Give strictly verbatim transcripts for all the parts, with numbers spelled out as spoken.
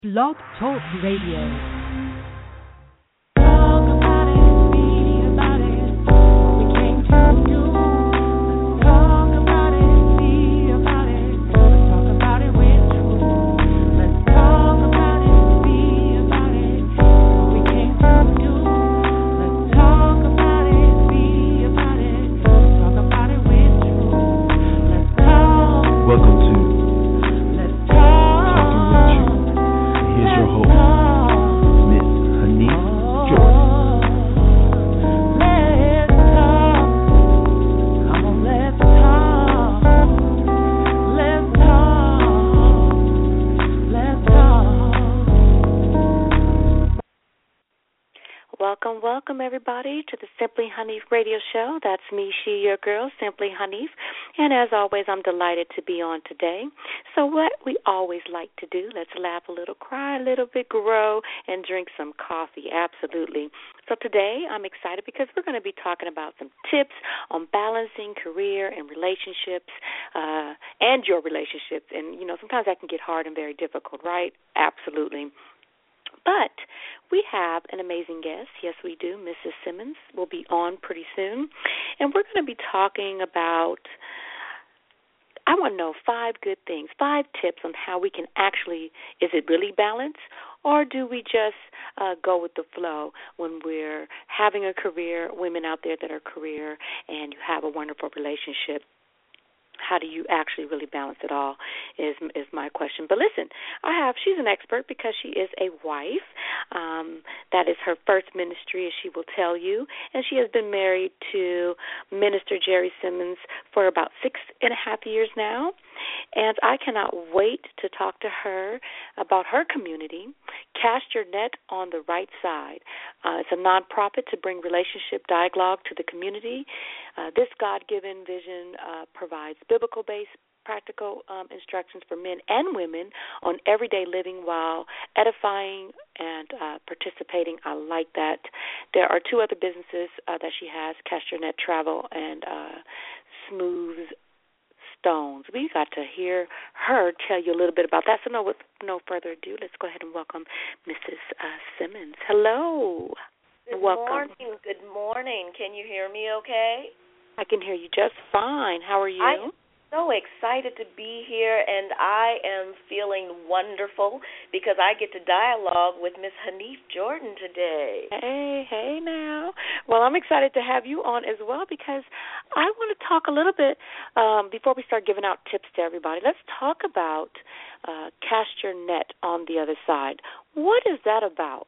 Blog Talk Radio. Welcome, welcome, everybody, to the Simply Hanif radio show. That's me, she, your girl, Simply Hanif. And as always, I'm delighted to be on today. So what we always like to do, let's laugh a little, cry a little bit, grow, and drink some coffee. Absolutely. So today I'm excited because we're going to be talking about some tips on balancing career and relationships uh, and your relationships. And, you know, sometimes that can get hard and very difficult, right? Absolutely. But we have an amazing guest. Yes, we do. Missus Simmons will be on pretty soon. And we're going to be talking about, I want to know five good things, five tips on how we can actually, is it really balanced, or do we just uh, go with the flow when we're having a career, women out there that are career, and you have a wonderful relationship? How do you actually really balance it all is is my question. But listen, I have, she's an expert because she is a wife. Um, that is her first ministry, as she will tell you. And she has been married to Minister Jerry Simmons for about six and a half years now. And I cannot wait to talk to her about her community, Cast Your Net on the Right Side. Uh, it's a nonprofit to bring relationship dialogue to the community. Uh, this God-given vision uh, provides biblical-based practical um, instructions for men and women on everyday living while edifying and uh, participating. I like that. There are two other businesses uh, that she has, Cast Your Net Travel and uh, Smooth Stones. We got to hear her tell you a little bit about that. So no, with no further ado, let's go ahead and welcome Missus Uh, Simmons. Hello. Good welcome. morning. Good morning. Can you hear me okay? I can hear you just fine. How are you? I am so excited to be here, and I am feeling wonderful because I get to dialogue with Miss Hanif Jordan today. Hey, hey now. Well, I'm excited to have you on as well because I want to talk a little bit, um, before we start giving out tips to everybody, let's talk about uh, Cast Your Net on the Other Side. What is that about?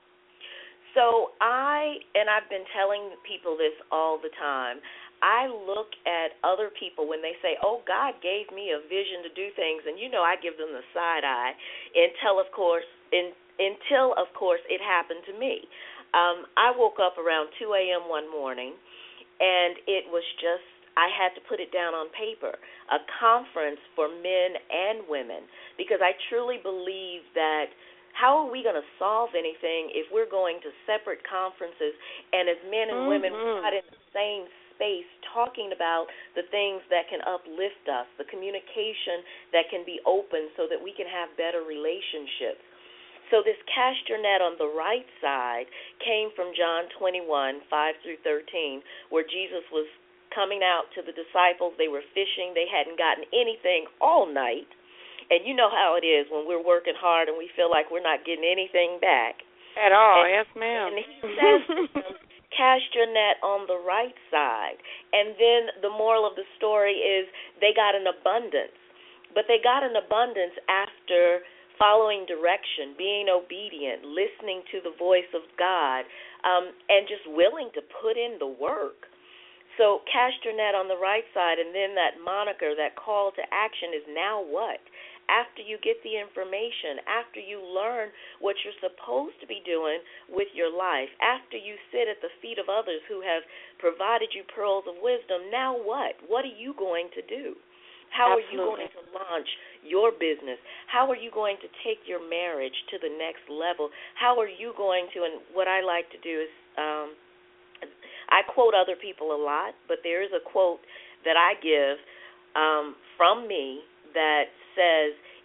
So I, and I've been telling people this all the time, I look at other people when they say, oh, God gave me a vision to do things, and you know I give them the side eye until, of course, in, until, of course, it happened to me. Um, I woke up around two a.m. one morning, and it was just, I had to put it down on paper, a conference for men and women, because I truly believe that how are we going to solve anything if we're going to separate conferences and as men and mm-hmm. women we're not in the same space talking about the things that can uplift us, the communication that can be open so that we can have better relationships. So this Cast Your Net on the Right Side came from John twenty-one, five through thirteen, where Jesus was coming out to the disciples. They were fishing. They hadn't gotten anything all night. And you know how it is when we're working hard and we feel like we're not getting anything back. At all, and, yes, ma'am. And he says to them, cast your net on the right side. And then the moral of the story is they got an abundance. But they got an abundance after following direction, being obedient, listening to the voice of God, um, and just willing to put in the work. So cast your net on the right side, and then that moniker, that call to action is now what? After you get the information, after you learn what you're supposed to be doing with your life, after you sit at the feet of others who have provided you pearls of wisdom, now what? What are you going to do? How Absolutely. are you going to launch your business? How are you going to take your marriage to the next level? How are you going to, and what I like to do is, um, I quote other people a lot, but there is a quote that I give um, from me that says,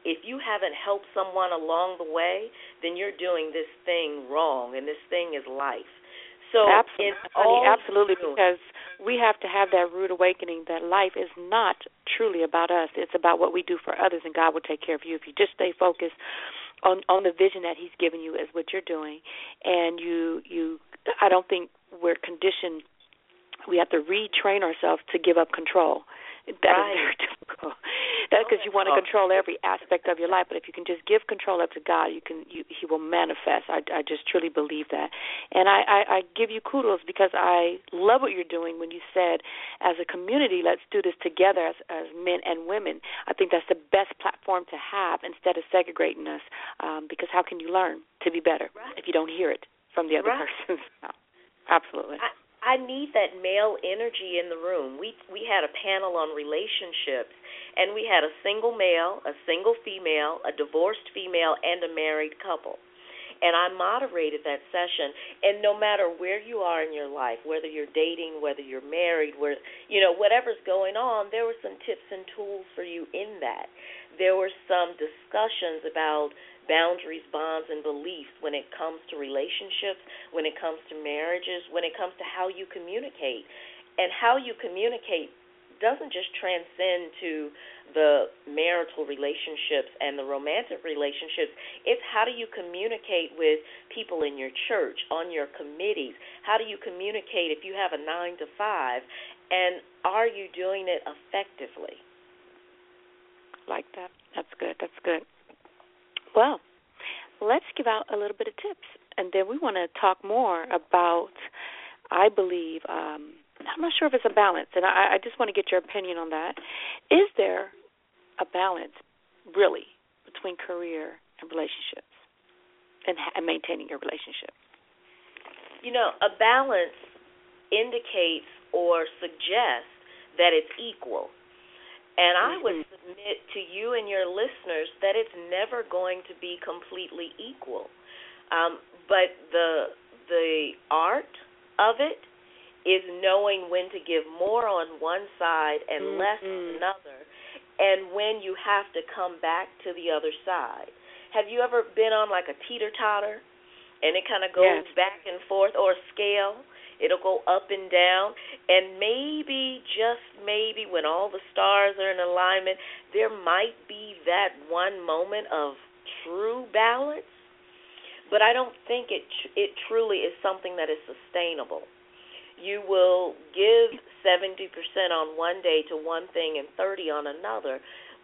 if you haven't helped someone along the way, then you're doing this thing wrong, and this thing is life. So absolutely, honey, absolutely, because we have to have that rude awakening that life is not truly about us. It's about what we do for others, and God will take care of you if you just stay focused on on the vision that He's given you as what you're doing. And you, you, I don't think we're conditioned. We have to retrain ourselves to give up control. That right. is very difficult. That's because you want to control every aspect of your life. But if you can just give control up to God, you can. You, He will manifest. I, I just truly believe that. And I, I, I give you kudos because I love what you're doing when you said, as a community, let's do this together as, as men and women. I think that's the best platform to have instead of segregating us. Um, because how can you learn to be better right. if you don't hear it from the other right. person? No, absolutely. I- I need that male energy in the room. We we had a panel on relationships, and we had a single male, a single female, a divorced female, and a married couple. And I moderated that session. And no matter where you are in your life, whether you're dating, whether you're married, where you know whatever's going on, there were some tips and tools for you in that. There were some discussions about boundaries, bonds, and beliefs when it comes to relationships, when it comes to marriages, when it comes to how you communicate. And how you communicate doesn't just transcend to the marital relationships and the romantic relationships. It's how do you communicate with people in your church, on your committees? How do you communicate if you have a nine to five? And are you doing it effectively? Like that. That's good. That's good. Well, let's give out a little bit of tips, and then we want to talk more about, I believe, um, I'm not sure if it's a balance, and I, I just want to get your opinion on that. Is there a balance, really, between career and relationships and, and maintaining your relationship? You know, a balance indicates or suggests that it's equal. And I would submit to you and your listeners that it's never going to be completely equal. Um, but the the art of it is knowing when to give more on one side and mm-hmm. less on another, and when you have to come back to the other side. Have you ever been on like a teeter-totter, and it kind of goes yes. back and forth, or a scale? It'll go up and down, and maybe, just maybe, when all the stars are in alignment, there might be that one moment of true balance, but I don't think it it truly is something that is sustainable. You will give seventy percent on one day to one thing and thirty on another.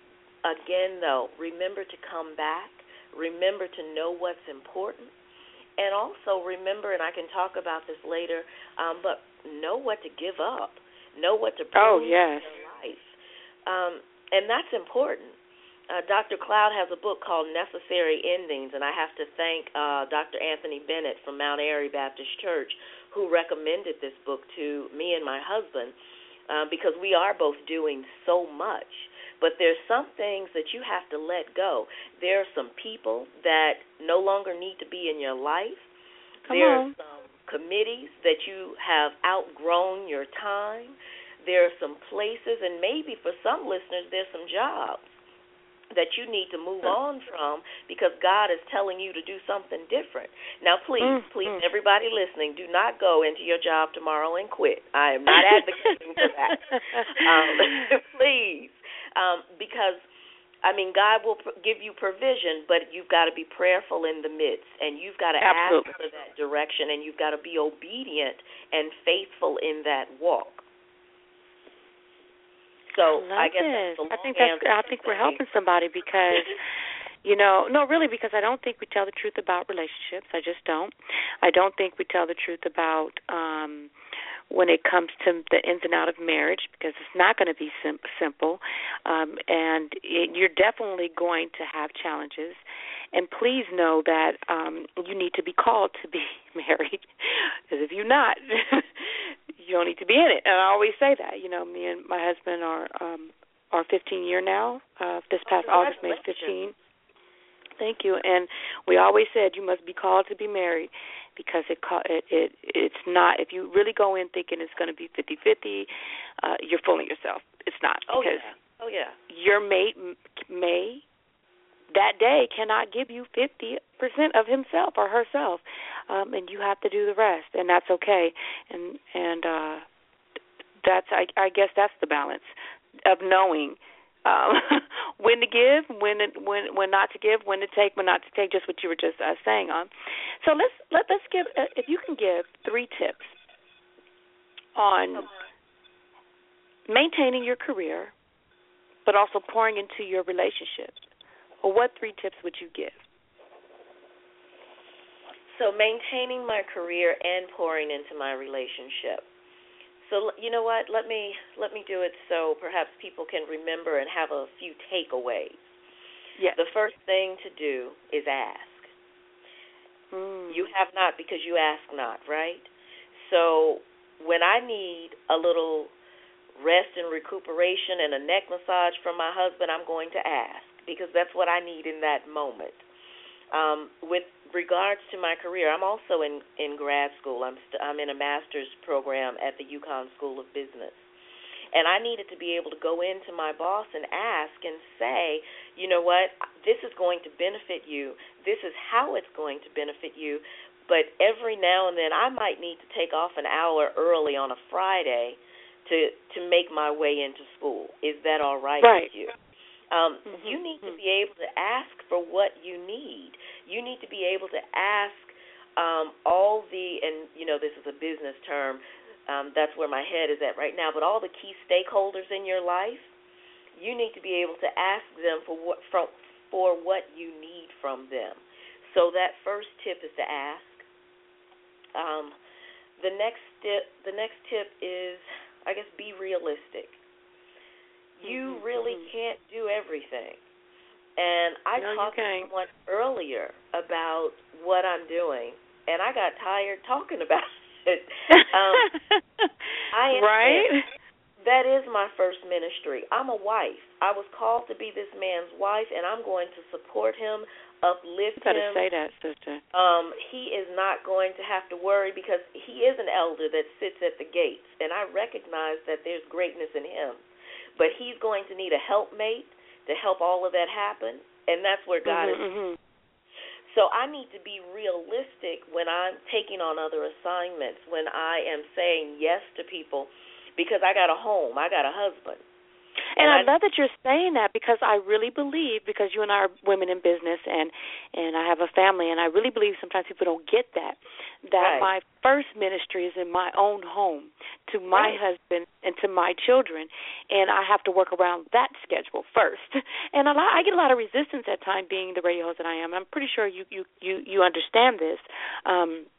Again, though, remember to come back. Remember to know what's important. And also remember, and I can talk about this later, um, but know what to give up. Know what to prove oh, yes. in your life. Um, and that's important. Uh, Doctor Cloud has a book called Necessary Endings, and I have to thank uh, Doctor Anthony Bennett from Mount Airy Baptist Church, who recommended this book to me and my husband, uh, because we are both doing so much. But there's some things that you have to let go. There are some people that no longer need to be in your life. Come there on. are some committees that you have outgrown your time. There are some places, and maybe for some listeners, there's some jobs that you need to move on from because God is telling you to do something different. Now, please, mm, please, mm. everybody listening, do not go into your job tomorrow and quit. I am not advocating for that. Um, please. Um, because, I mean, God will pr- give you provision, but you've got to be prayerful in the midst, and you've got to Absolutely. ask for that direction, and you've got to be obedient and faithful in that walk. So I, I guess that's the long I think that's, I think we're helping somebody because, you know, no, really, because I don't think we tell the truth about relationships. I just don't. I don't think we tell the truth about um, when it comes to the ins and outs of marriage, because it's not going to be sim- simple, um, and it, you're definitely going to have challenges. And please know that um, you need to be called to be married, because if you're not, you don't need to be in it. And I always say that. You know, me and my husband are um, are fifteen year now. Uh, this past oh, August made fifteen. Thank you. And we always said you must be called to be married, because it it, it it's not, if you really go in thinking it's going to be fifty-fifty, uh, you're fooling yourself. It's not. Oh, because yeah. Oh, yeah. Your mate may that day cannot give you fifty percent of himself or herself, um, and you have to do the rest, and that's okay. And and uh, that's I, I guess that's the balance of knowing um, when to give, when to, when when not to give, when to take, when not to take. Just what you were just uh, saying on. So let's let let's give uh, if you can give three tips on maintaining your career, but also pouring into your relationships. Well, what three tips would you give? So maintaining my career and pouring into my relationship. So you know what? Let me let me do it so perhaps people can remember and have a few takeaways. Yes. The first thing to do is ask. Mm. You have not because you ask not, right? So when I need a little rest and recuperation and a neck massage from my husband, I'm going to ask, because that's what I need in that moment. Um, with regards to my career, I'm also in, in grad school. I'm, st- I'm in a master's program at the UConn School of Business. And I needed to be able to go into my boss and ask and say, you know what, this is going to benefit you. This is how it's going to benefit you. But every now and then I might need to take off an hour early on a Friday to to make my way into school. Is that all right, right. with you? Um, mm-hmm. You need to be able to ask for what you need. You need to be able to ask um, all the, and, you know, this is a business term, um, that's where my head is at right now, but all the key stakeholders in your life, you need to be able to ask them for what, from, for what you need from them. So that first tip is to ask. Um, the next tip, the next tip is, I guess, be realistic. You mm-hmm. really can't do everything. And I no, talked to someone earlier about what I'm doing, and I got tired talking about it. um, I am right? That is my first ministry. I'm a wife. I was called to be this man's wife, and I'm going to support him, uplift you gotta him. say that, sister. Um, he is not going to have to worry because he is an elder that sits at the gates, and I recognize that there's greatness in him. But he's going to need a helpmate to help all of that happen, and that's where God mm-hmm, is. Mm-hmm. So I need to be realistic when I'm taking on other assignments, when I am saying yes to people, because I got a home, I got a husband. And, and I, I love that you're saying that, because I really believe, because you and I are women in business, and and I have a family, and I really believe sometimes people don't get that, that right. my first ministry is in my own home, to my right. husband and to my children, and I have to work around that schedule first. And a lot, I get a lot of resistance at times being the radio host that I am. I'm pretty sure you, you, you, you understand this. Um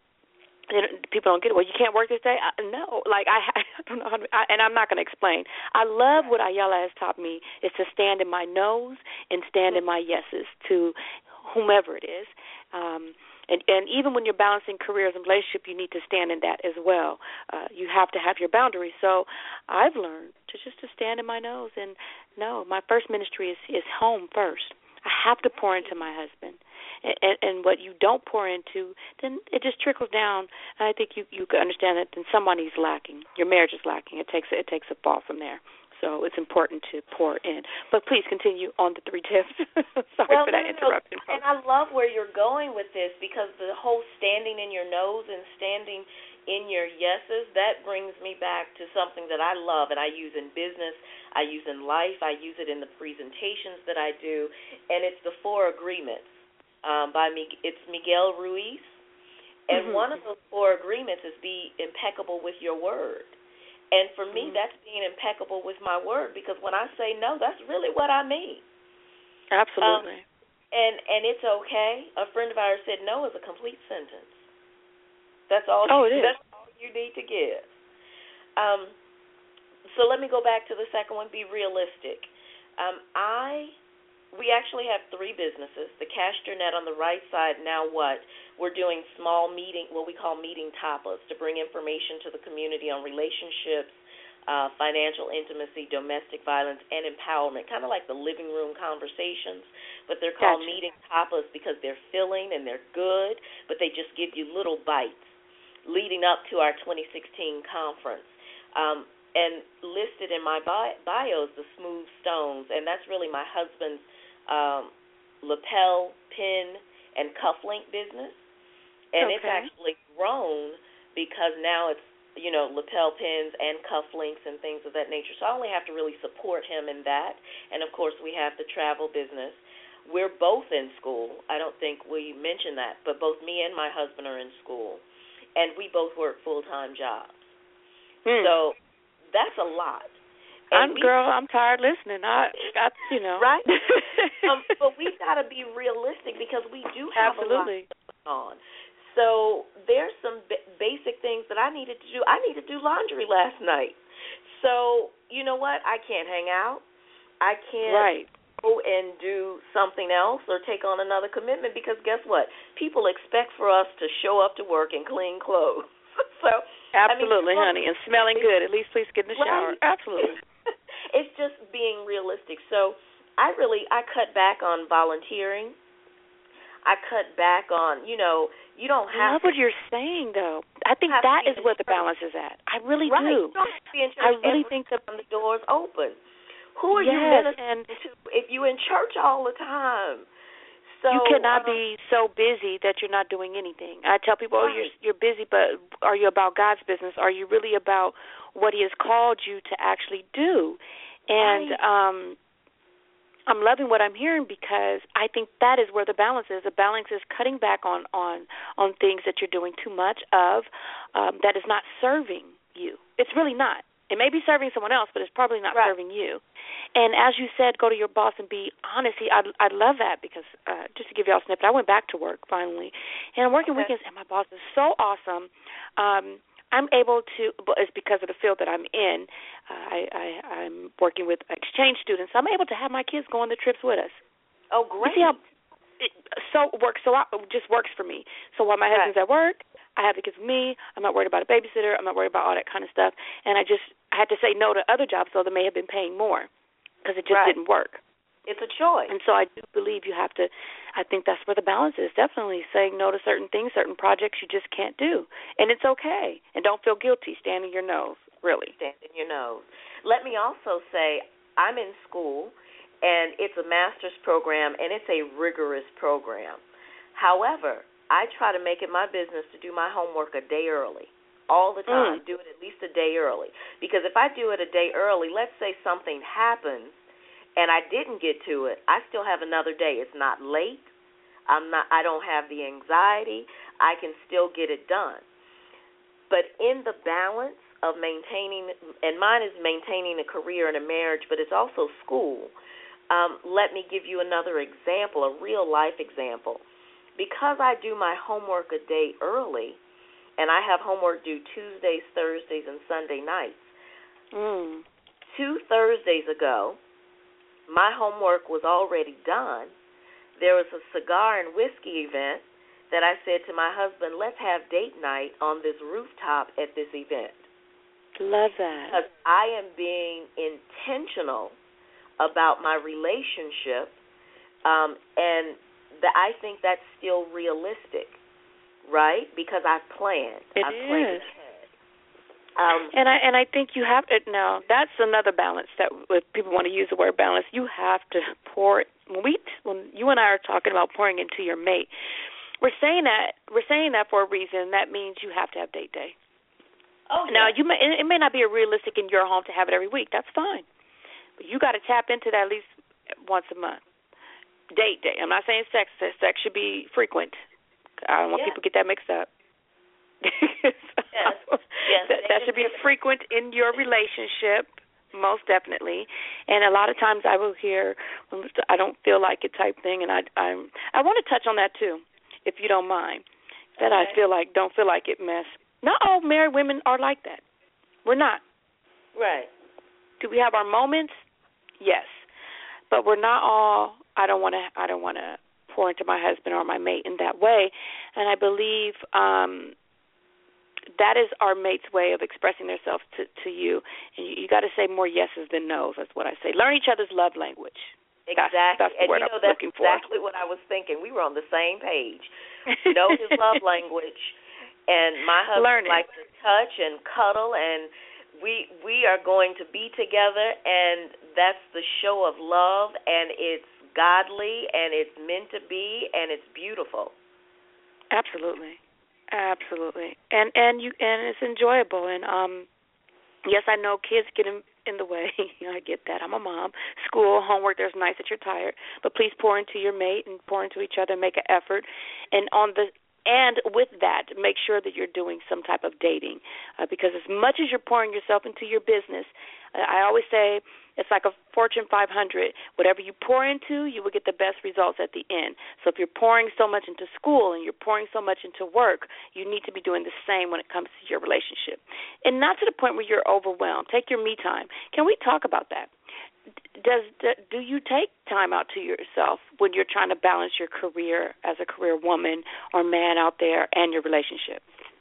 People don't get it. Well, you can't work this day? I, no. Like, I, I don't know how to, I, and I'm not going to explain. I love what Ayala has taught me is to stand in my no's and stand in my yeses to whomever it is. Um, and, and even when you're balancing careers and relationship, you need to stand in that as well. Uh, you have to have your boundaries. So I've learned to just to stand in my no's. And, no, my first ministry is, is home first. I have to pour into my husband. And, and what you don't pour into, then it just trickles down. And I think you, you can understand that then somebody's lacking. Your marriage is lacking. It takes it takes a fall from there. So it's important to pour in. But please continue on the three tips. Sorry well, for that no, interruption. No. And I love where you're going with this, because the whole standing in your nose and standing in your yeses, that brings me back to something that I love and I use in business, I use in life, I use it in the presentations that I do, and it's the four agreements. Um, by me, it's Miguel Ruiz, and mm-hmm. one of those four agreements is be impeccable with your word. And for me, mm-hmm. that's being impeccable with my word, because when I say no, that's really what I mean. Absolutely. Um, and and it's okay. A friend of ours said no is a complete sentence. That's all. Oh, you, it is. That's all you need to give. Um, so let me go back to the second one. Be realistic. Um, I. We actually have three businesses. The Castor Net on the right side, now what? We're doing small meeting, what we call meeting tapas, to bring information to the community on relationships, uh, financial intimacy, domestic violence, and empowerment, kind of like the living room conversations, but they're called gotcha. meeting tapas because they're filling and they're good, but they just give you little bites leading up to our twenty sixteen conference. Um, and listed in my bio is the Smooth Stones, and that's really my husband's Um, lapel pin and cufflink business, and okay. it's actually grown because now it's, you know, lapel pins and cufflinks and things of that nature. So I only have to really support him in that. And, of course, we have the travel business. We're both in school. I don't think we mentioned that, but both me and my husband are in school, and we both work full-time jobs. Hmm. So that's a lot. I'm, we, girl, I'm tired listening. I, I you know. Right? um, but we've got to be realistic because we do have Absolutely. a lot going on. So there's some b- basic things that I needed to do. I needed to do laundry last night. So you know what? I can't hang out. I can't right. go and do something else or take on another commitment because guess what? People expect for us to show up to work in clean clothes. so Absolutely, I mean, honey, and smelling good. At least please get in the shower. Right. Absolutely. It's just being realistic. So I really, I cut back on volunteering. I cut back on, you know, you don't have I love to. what you're saying, though. I think that is where the balance is at. I really right. do. You don't have to be in church I really every think that time the door's open. Who are yes, you ministering and to if you're in church all the time? So you cannot um, be so busy that you're not doing anything. I tell people, oh, right. you're you're busy, but are you about God's business? Are you really about what He has called you to actually do? And right. um, I'm loving what I'm hearing because I think that is where the balance is. The balance is cutting back on on, on things that you're doing too much of um, that is not serving you. It's really not. It may be serving someone else, but it's probably not right. serving you. And as you said, go to your boss and be honest. See, I, I love that because uh, just to give y'all a snippet, I went back to work finally. And I'm working okay. weekends, and my boss is so awesome. Um, I'm able to, but it's because of the field that I'm in. Uh, I, I, I'm working with exchange students. So I'm able to have my kids go on the trips with us. Oh, great. You see how it so works, so I, it just works for me. So while my husband's right. at work, I have the kids with me. I'm not worried about a babysitter. I'm not worried about all that kind of stuff. And I just I had to say no to other jobs, though they may have been paying more because it just right. didn't work. It's a choice. And so I do believe you have to, I think that's where the balance is, definitely saying no to certain things, certain projects you just can't do. And it's okay. And don't feel guilty standing your nose, really. Standing your nose. Let me also say I'm in school, and it's a master's program, and it's a rigorous program. However, I try to make it my business to do my homework a day early. All the time. Mm. Do it at least a day early. Because if I do it a day early, let's say something happens and I didn't get to it, I still have another day. It's not late. I'm not I don't have the anxiety. I can still get it done. But in the balance of maintaining, and mine is maintaining a career and a marriage, but it's also school. Um, let me give you another example, a real life example. Because I do my homework a day early, and I have homework due Tuesdays, Thursdays, and Sunday nights. Mm. Two Thursdays ago, my homework was already done. There was a cigar and whiskey event that I said to my husband, let's have date night on this rooftop at this event. Love that. Because I am being intentional about my relationship, um, and the, I think that's still realistic. Right, because I've planned. It I've is. planned ahead. Um, and I and I think you have it now. That's another balance that if people want to use the word balance, you have to pour. When we when you and I are talking about pouring into your mate, we're saying that we're saying that for a reason. That means you have to have date day. oh, now yeah. you may it may not be realistic in your home to have it every week. That's fine, but you got to tap into that at least once a month. Date day. I'm not saying sex. Sex should be frequent. I don't want yeah. people to get that mixed up. yes. Yes. that, that should be frequent in your relationship, most definitely. And a lot of times I will hear, I don't feel like it type thing, and I I'm, I want to touch on that too, if you don't mind. That okay. I feel like, don't feel like it mess. Not all married women are like that. We're not. Right. Do we have our moments? Yes. But we're not all, I don't want to, I don't want to pour into my husband or my mate in that way. And I believe um, that is our mate's way of expressing themselves to, to you. And you, you got to say more yeses than nos. That's what I say. Learn each other's love language. Exactly. That's, that's the and word you know, I'm that's looking for. exactly what I was thinking. We were on the same page. Know his love language. And my husband likes to touch and cuddle, and we we are going to be together, and that's the show of love, and it's godly and it's meant to be and it's beautiful. Absolutely. Absolutely. And and you and it's enjoyable, and um yes, I know kids get in, in the way. I get that. I'm a mom. School, homework, there's nights that you're tired, but please pour into your mate and pour into each other, make an effort. And on the and with that, make sure that you're doing some type of dating, uh, because as much as you're pouring yourself into your business, uh, I always say it's like a Fortune five hundred. Whatever you pour into, you will get the best results at the end. So if you're pouring so much into school and you're pouring so much into work, you need to be doing the same when it comes to your relationship. And not to the point where you're overwhelmed. Take your me time. Can we talk about that? Does do you take time out to yourself when you're trying to balance your career as a career woman or man out there and your relationship?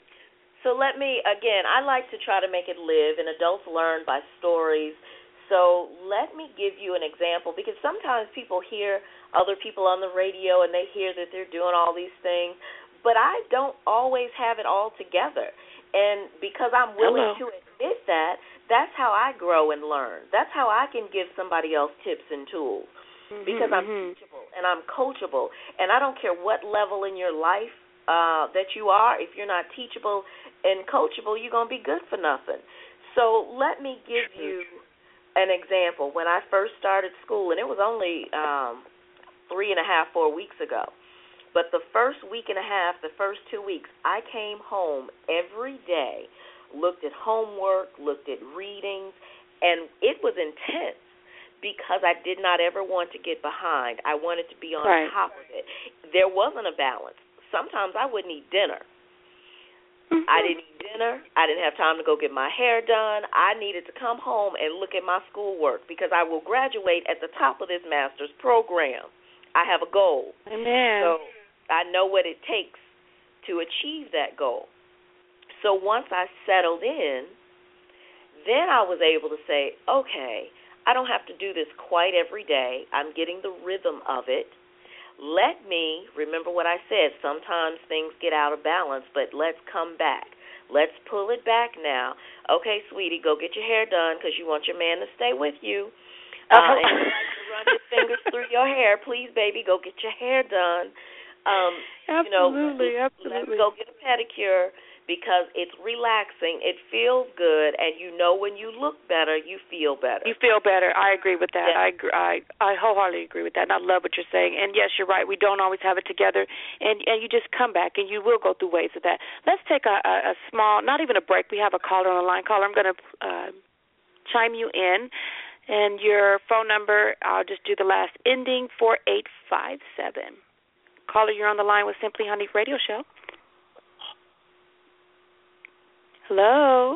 So let me, again, I like to try to make it live, and adults learn by stories. So let me give you an example, because sometimes people hear other people on the radio and they hear that they're doing all these things, but I don't always have it all together. And because I'm willing Hello. to admit that, that's how I grow and learn. That's how I can give somebody else tips and tools, mm-hmm, because I'm mm-hmm. teachable and I'm coachable. And I don't care what level in your life uh, that you are. If you're not teachable and coachable, you're going to be good for nothing. So let me give you an example. When I first started school, and it was only um, three and a half, four weeks ago, but the first week and a half, the first two weeks, I came home every day, looked at homework, looked at readings, and it was intense because I did not ever want to get behind. I wanted to be on right. top of it. There wasn't a balance. Sometimes I wouldn't eat dinner. Mm-hmm. I didn't eat dinner. I didn't have time to go get my hair done. I needed to come home and look at my schoolwork because I will graduate at the top of this master's program. I have a goal. Amen. So I know what it takes to achieve that goal. So once I settled in, then I was able to say, okay, I don't have to do this quite every day. I'm getting the rhythm of it. Let me, remember what I said, sometimes things get out of balance, but let's come back. Let's pull it back now. Okay, sweetie, go get your hair done because you want your man to stay with you. Uh, uh-huh. and you like to run his fingers through your hair. Please, baby, go get your hair done. Um, absolutely, you know, absolutely. Let's go get a pedicure because it's relaxing. It feels good, and you know when you look better, you feel better. You feel better. I agree with that. Yes. I agree, I I wholeheartedly agree with that, and I love what you're saying. And yes, you're right. We don't always have it together, and and you just come back, and you will go through waves of that. Let's take a, a, a small, not even a break. We have a caller on the line. Caller, I'm going to uh, chime you in, and your phone number, I'll just do the last ending, four eight five seven. Caller, you're on the line with Simply Honey Radio Show. Hello?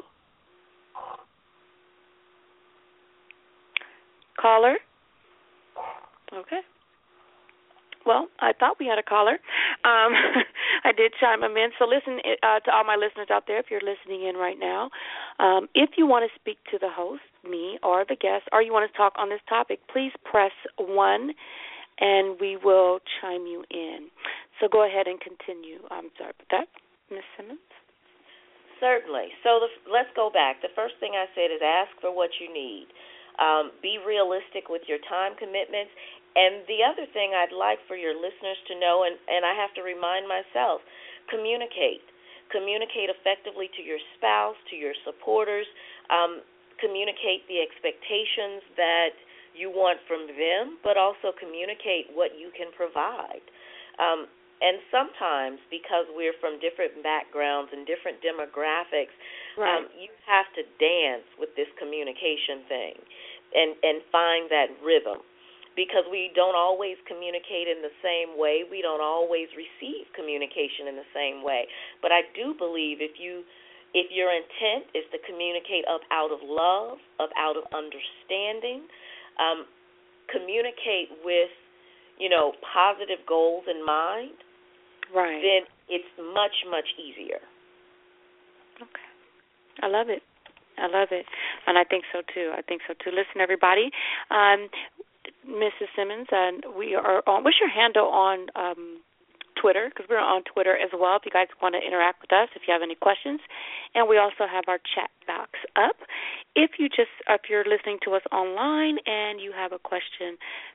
Caller? Okay. Well, I thought we had a caller. Um, I did chime him in. So listen uh, to all my listeners out there, if you're listening in right now. Um, if you want to speak to the host, me, or the guest, or you want to talk on this topic, please press one, and we will chime you in. So go ahead and continue. I'm sorry about that. Miz Simmons? Certainly. So the, let's go back. The first thing I said is ask for what you need. Um, be realistic with your time commitments. And the other thing I'd like for your listeners to know, and, and I have to remind myself, communicate. Communicate effectively to your spouse, to your supporters. Um, communicate the expectations that you want from them, but also communicate what you can provide. Um, and sometimes, because we're from different backgrounds and different demographics, right. um, you have to dance with this communication thing and, and find that rhythm. Because we don't always communicate in the same way. We don't always receive communication in the same way. But I do believe if you, if your intent is to communicate up out of love, up out of understanding, um, communicate with, you know, positive goals in mind, right. then it's much, much easier. Okay. I love it. I love it. And I think so, too. I think so, too. Listen, everybody. Um, Missus Simmons, and we are on. What's your handle on um, Twitter? Because we're on Twitter as well. If you guys want to interact with us, if you have any questions, and we also have our chat box up. If you just, if you're listening to us online and you have a question,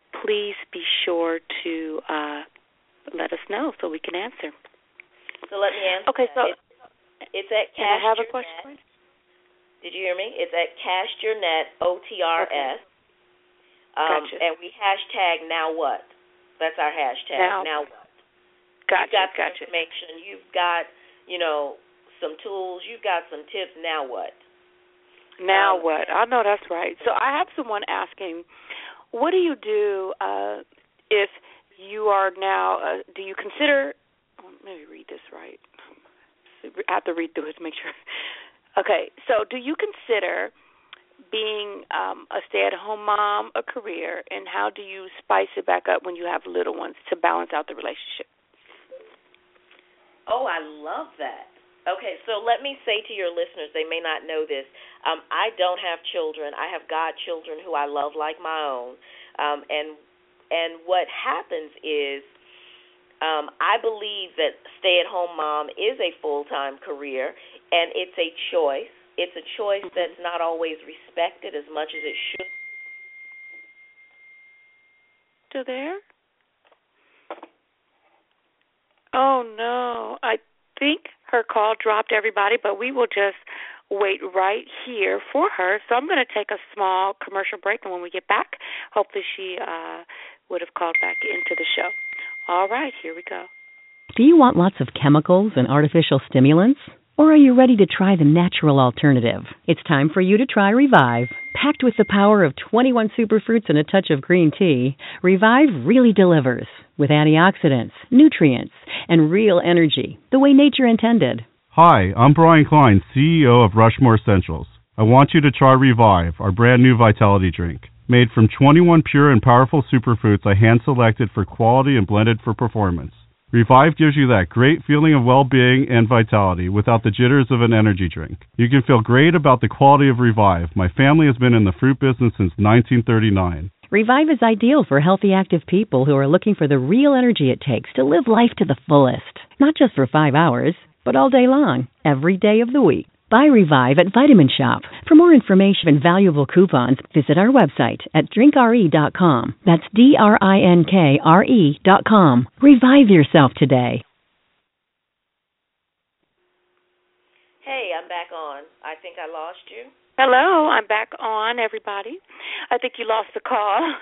please be sure to uh, let us know so we can answer. So let me answer. Okay, so it's, it's at Cast I have Your a question. Net. Did you hear me? It's at Cast Your Net, O T R S. Okay. Um, gotcha. And we hashtag Now What. That's our hashtag. Now, now What. Gotcha. You've got some gotcha. information. You've got, you know, some tools. You've got some tips. Now what? Now um, what? I know that's right. So I have someone asking, what do you do uh, if you are now, uh, do you consider, oh, let me read this right. I have to read through it to make sure. Okay, so do you consider being um, a stay-at-home mom a career, and how do you spice it back up when you have little ones to balance out the relationship? Oh, I love that. Okay, so let me say to your listeners, they may not know this. Um, I don't have children. I have godchildren who I love like my own. Um, and and what happens is um, I believe that stay-at-home mom is a full-time career, and it's a choice. It's a choice mm-hmm. that's not always respected as much as it should. Still there? Oh, no. I think her call dropped, everybody, but we will just wait right here for her. So I'm going to take a small commercial break, and when we get back, hopefully she uh, would have called back into the show. All right, here we go. Do you want lots of chemicals and artificial stimulants? Or are you ready to try the natural alternative? It's time for you to try Revive. Packed with the power of twenty-one superfruits and a touch of green tea, Revive really delivers with antioxidants, nutrients, and real energy, the way nature intended. Hi, I'm Brian Klein, C E O of Rushmore Essentials. I want you to try Revive, our brand new vitality drink. Made from twenty-one pure and powerful superfruits I hand-selected for quality and blended for performance. Revive gives you that great feeling of well-being and vitality without the jitters of an energy drink. You can feel great about the quality of Revive. My family has been in the fruit business since nineteen thirty-nine. Revive is ideal for healthy, active people who are looking for the real energy it takes to live life to the fullest. Not just for five hours, but all day long, every day of the week. Buy Revive at Vitamin Shop. For more information and valuable coupons, visit our website at drink R E dot com. That's D R I N K R E dot com. Revive yourself today. Hey, I'm back on. I think I lost you. Hello, I'm back on, everybody. I think you lost the call.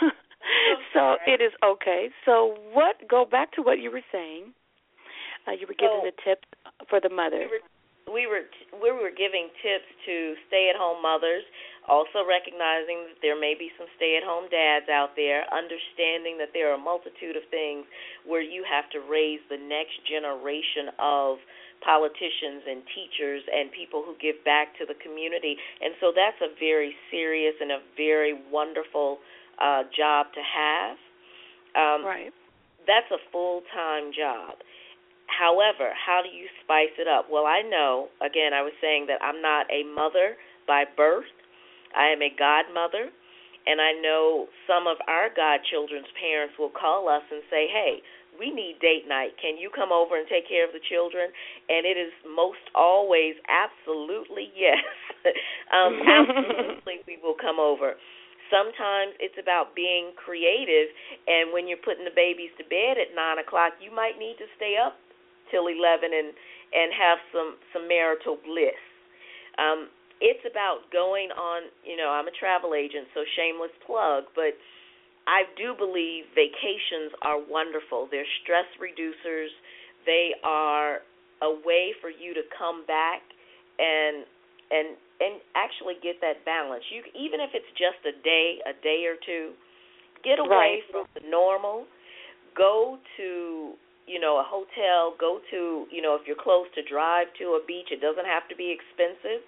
So it is okay. So what? Go back to what you were saying. Uh, you were giving so, the tip for the mother. We were We were we were giving tips to stay-at-home mothers, also recognizing that there may be some stay-at-home dads out there, understanding that there are a multitude of things where you have to raise the next generation of politicians and teachers and people who give back to the community. And so that's a very serious and a very wonderful uh, job to have. Um, right. That's a full-time job. However, how do you spice it up? Well, I know, again, I was saying that I'm not a mother by birth. I am a godmother, and I know some of our godchildren's parents will call us and say, hey, we need date night. Can you come over and take care of the children? And it is most always absolutely yes. um, absolutely we will come over. Sometimes it's about being creative, and when you're putting the babies to bed at nine o'clock, you might need to stay up till eleven and and have some some marital bliss. Um, it's about going on, you know, I'm a travel agent, so shameless plug, but I do believe vacations are wonderful. They're stress reducers. They are a way for you to come back and and and actually get that balance. You even if it's just a day, a day or two, get away right. from the normal. Go to you know, a hotel, go to, you know, if you're close to drive to a beach, it doesn't have to be expensive.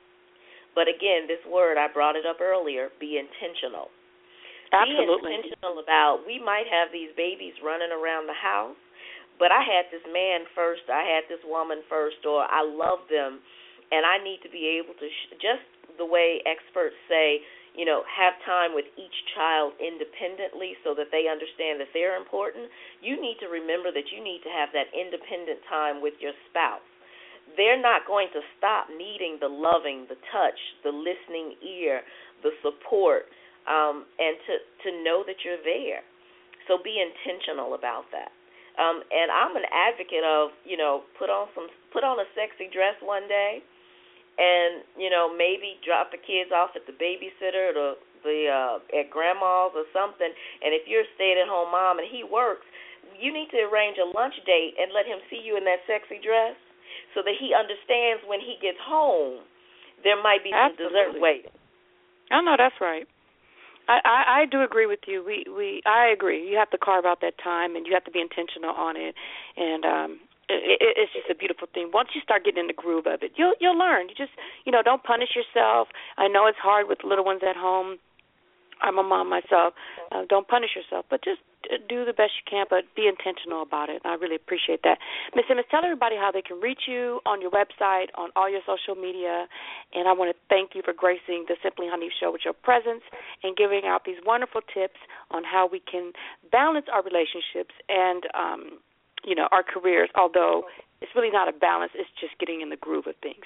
But again, this word, I brought it up earlier, be intentional. Absolutely. Be intentional about, we might have these babies running around the house, but I had this man first, I had this woman first, or I love them, and I need to be able to, sh- just the way experts say, you know, have time with each child independently so that they understand that they're important. You need to remember that you need to have that independent time with your spouse. They're not going to stop needing the loving, the touch, the listening ear, the support, um, and to, to know that you're there. So be intentional about that. Um, and I'm an advocate of, you know, put on some, put on a sexy dress one day, and you know, maybe drop the kids off at the babysitter or the, the uh, at grandma's or something. And if you're a stay-at-home mom and he works, you need to arrange a lunch date and let him see you in that sexy dress, so that he understands when he gets home there might be some Absolutely. dessert waiting. Oh no, that's right. I, I, I do agree with you. We we I agree. You have to carve out that time, and you have to be intentional on it. And um, it, it, it's just a beautiful thing. Once you start getting in the groove of it, you'll you'll learn. You just you know don't punish yourself. I know it's hard with little ones at home. I'm a mom myself. Uh, don't punish yourself, but just do the best you can, but be intentional about it. I really appreciate that. Miz Simmons, tell everybody how they can reach you on your website, on all your social media, and I want to thank you for gracing the Simply Hanif Show with your presence and giving out these wonderful tips on how we can balance our relationships and, um, you know, our careers, although it's really not a balance. It's just getting in the groove of things.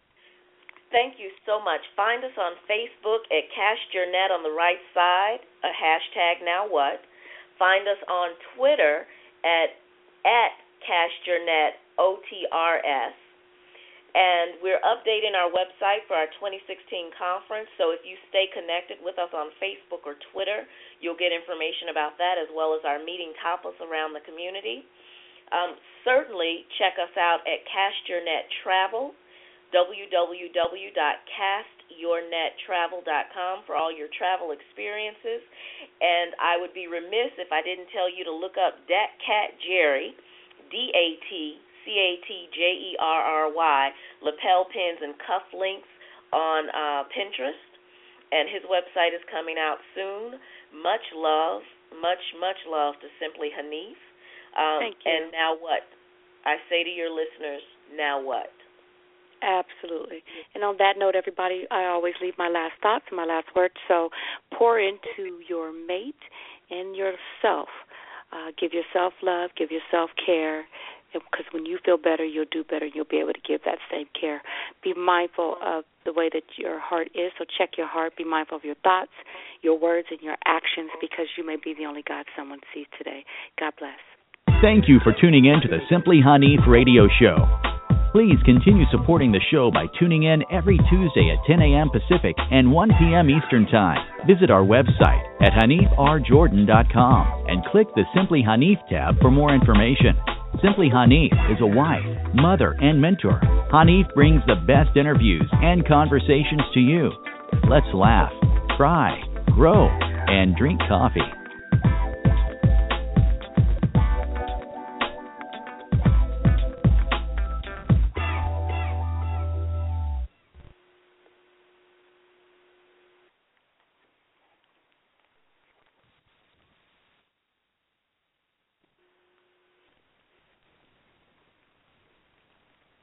Thank you so much. Find us on Facebook at Cast Your Net on the right side, a hashtag Now What. Find us on Twitter at at Cast Your Net O T R S. And we're updating our website for our twenty sixteen conference, so if you stay connected with us on Facebook or Twitter, you'll get information about that as well as our meeting topics around the community. Um, certainly check us out at Cast Your Net Travel, w w w dot cast your net travel dot com for all your travel experiences. And I would be remiss if I didn't tell you to look up Dat Cat Jerry, D A T C A T J E R R Y, lapel pins and cuff links on uh, Pinterest. And his website is coming out soon. Much love, much, much love to Simply Hanif. Um, Thank you. And now what? I say to your listeners, now what? Absolutely. And on that note, everybody, I always leave my last thoughts and my last words. So pour into your mate and yourself. Uh, give yourself love, give yourself care, because when you feel better, you'll do better, and you'll be able to give that same care. Be mindful of the way that your heart is, so check your heart. Be mindful of your thoughts, your words, and your actions, because you may be the only God someone sees today. God bless. Thank you for tuning in to the Simply Hanif Radio Show. Please continue supporting the show by tuning in every Tuesday at ten a.m. Pacific and one p.m. Eastern Time. Visit our website at hanif r jordan dot com and click the Simply Hanif tab for more information. Simply Hanif is a wife, mother, and mentor. Hanif brings the best interviews and conversations to you. Let's laugh, cry, grow, and drink coffee.